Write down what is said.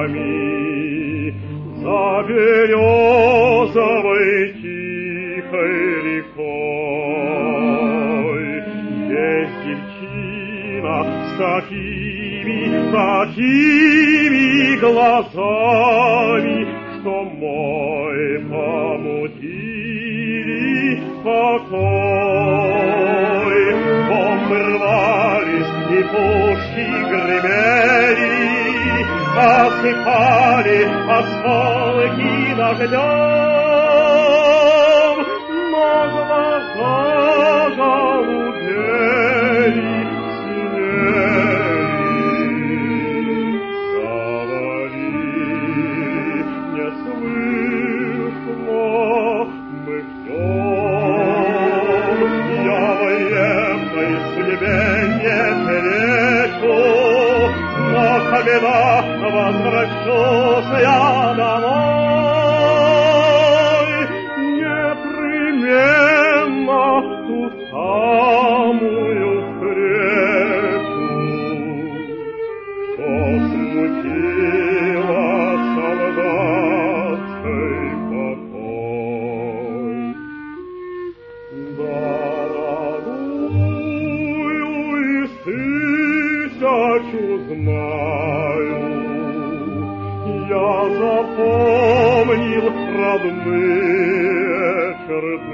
нами, за березовой тихой рекой. Есть девчина с такими глазами, что мой помутили покой. Бомбы рвались и пушки гремели, осыпали осколки дождем, но глаза голубели синели. Говорили, не слышно, мы ждем, я военной судьбе не перечу, но когда возвращусь я домой, непременно ту самую встречу, что смутила солдатский покой. Дорогую из тысячу знаю, я запомнил родные черты.